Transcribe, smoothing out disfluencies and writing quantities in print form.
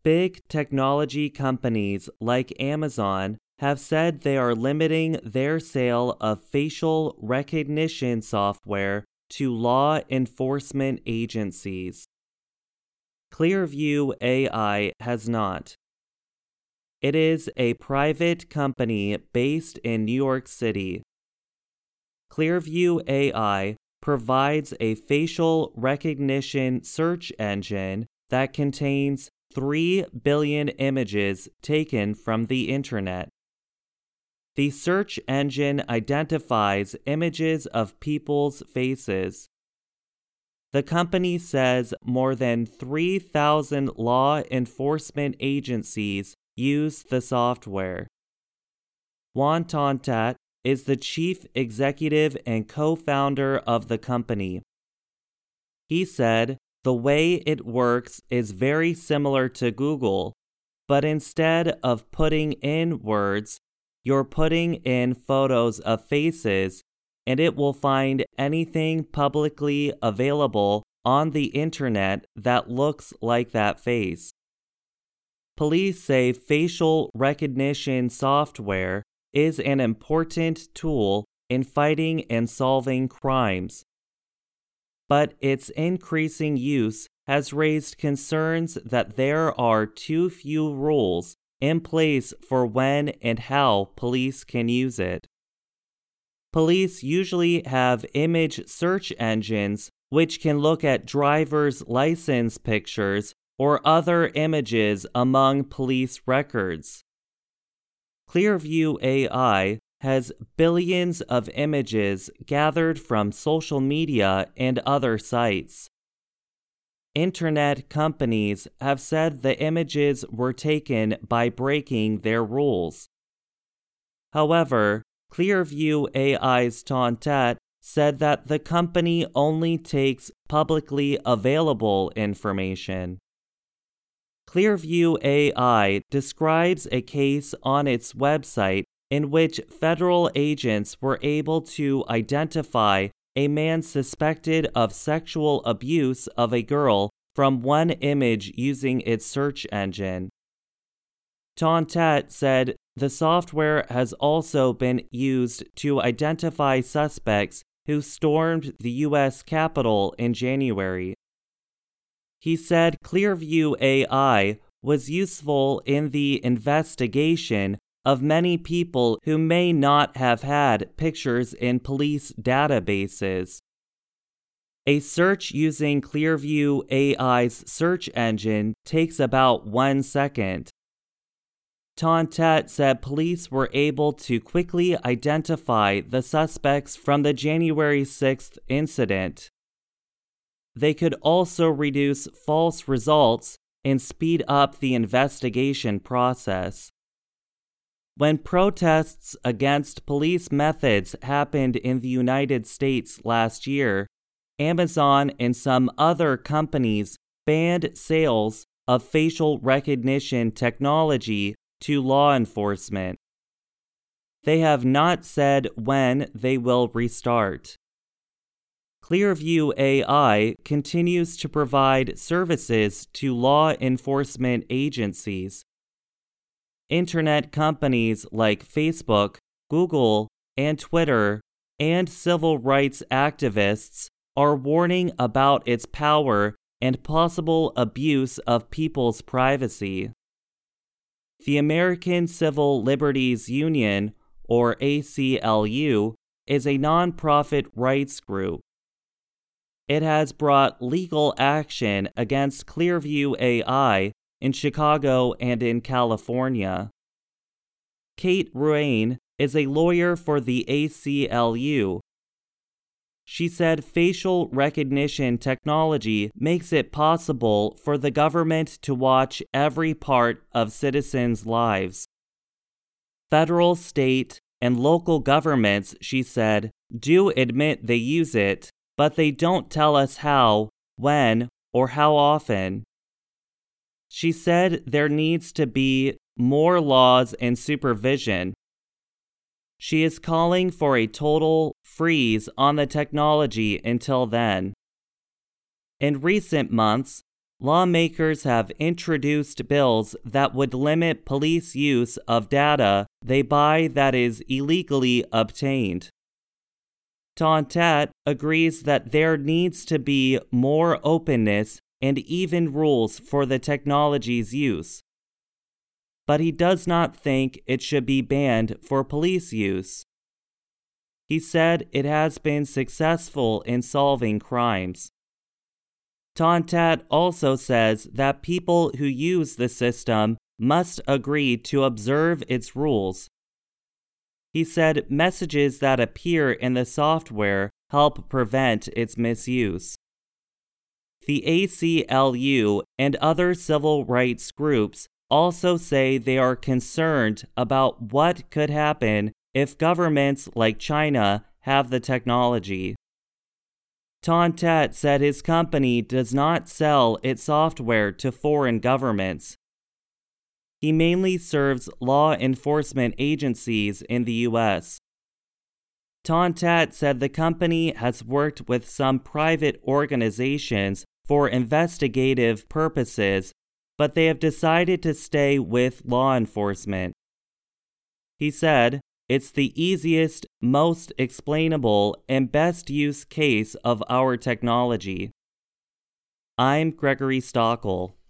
Big technology companies like Amazon have said they are limiting their sale of facial recognition software to law enforcement agencies. Clearview AI has not. It is a private company based in New York City. Clearview AI provides a facial recognition search engine that contains 3 billion images taken from the internet. The search engine identifies images of people's faces. The company says more than 3,000 law enforcement agencies use the software. Juan Tontat is the chief executive and co-founder of the company. He said, "The way it works is very similar to Google, but instead of putting in words, you're putting in photos of faces, and it will find anything publicly available on the internet that looks like that face." Police say facial recognition software is an important tool in fighting and solving crimes. But its increasing use has raised concerns that there are too few rules in place for when and how police can use it. Police usually have image search engines which can look at driver's license pictures or other images among police records. Clearview AI has billions of images gathered from social media and other sites. Internet companies have said the images were taken by breaking their rules. However, Clearview AI's Tontat said that the company only takes publicly available information. Clearview AI describes a case on its website in which federal agents were able to identify a man suspected of sexual abuse of a girl from one image using its search engine. Tontat said the software has also been used to identify suspects who stormed the U.S. Capitol in January. He said Clearview AI was useful in the investigation of many people who may not have had pictures in police databases. A search using Clearview AI's search engine takes about 1 second. Tontat said police were able to quickly identify the suspects from the January 6th incident. They could also reduce false results and speed up the investigation process. When protests against police methods happened in the United States last year, Amazon and some other companies banned sales of facial recognition technology to law enforcement. They have not said when they will restart. Clearview AI continues to provide services to law enforcement agencies. Internet companies like Facebook, Google, and Twitter, and civil rights activists are warning about its power and possible abuse of people's privacy. The American Civil Liberties Union, or ACLU, is a nonprofit rights group. It has brought legal action against Clearview AI in Chicago and in California. Kate Ruane is a lawyer for the ACLU. She said facial recognition technology makes it possible for the government to watch every part of citizens' lives. Federal, state, and local governments, she said, do admit they use it, but they don't tell us how, when, or how often. She said there needs to be more laws and supervision. She is calling for a total freeze on the technology until then. In recent months, lawmakers have introduced bills that would limit police use of data they buy that is illegally obtained. Ton Tat agrees that there needs to be more openness and even rules for the technology's use. But he does not think it should be banned for police use. He said it has been successful in solving crimes. Ton Tat also says that people who use the system must agree to observe its rules. He said messages that appear in the software help prevent its misuse. The ACLU and other civil rights groups also say they are concerned about what could happen if governments like China have the technology. Ton Tat said his company does not sell its software to foreign governments. He mainly serves law enforcement agencies in the U.S. Ton Tat said the company has worked with some private organizations for investigative purposes, but they have decided to stay with law enforcement. He said, "It's the easiest, most explainable, and best use case of our technology." I'm Gregory Stockel.